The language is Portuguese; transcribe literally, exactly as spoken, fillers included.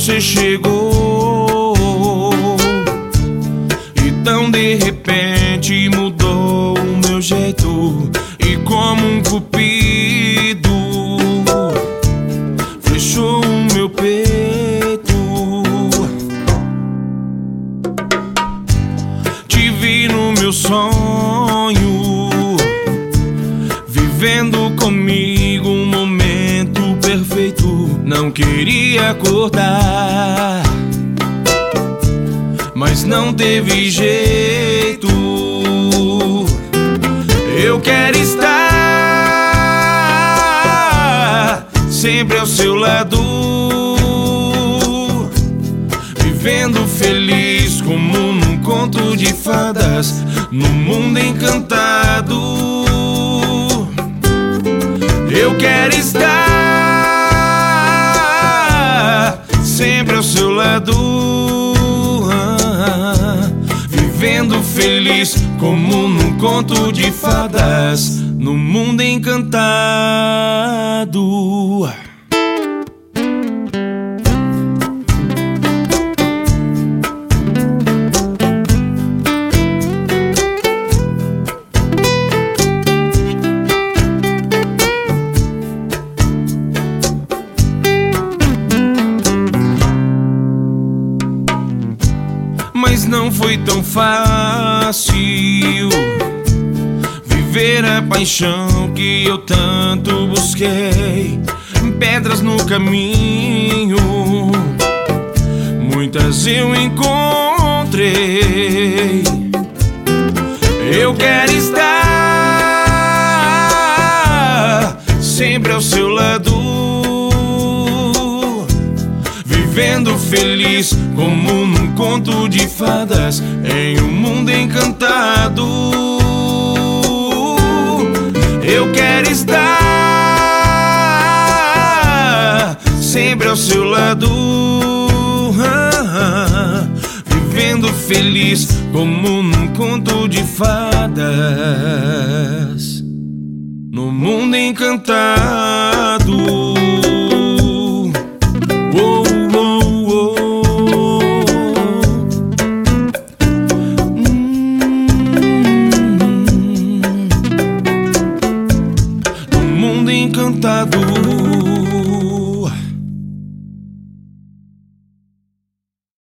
você chegou e tão de repente mudou o meu jeito. E como um cupido fechou o meu peito. Te vi no meu sonho, vivendo comigo um momento perfeito. Não queria acordar, mas não teve jeito. Eu quero estar sempre ao seu lado, vivendo feliz como num conto de fadas, num mundo encantado. Eu quero estar sempre ao seu lado, ah, vivendo feliz como num conto de fadas, num mundo encantado. Mas não foi tão fácil viver a paixão que eu tanto busquei. Pedras no caminho, muitas eu encontrei. Eu quero estar sempre ao seu lado, vivendo feliz como num conto de fadas, em um mundo encantado. Eu quero estar sempre ao seu lado, ah, ah, vivendo feliz como num conto de fadas, no mundo encantado. Oh, oh, oh. Hum, no mundo encantado.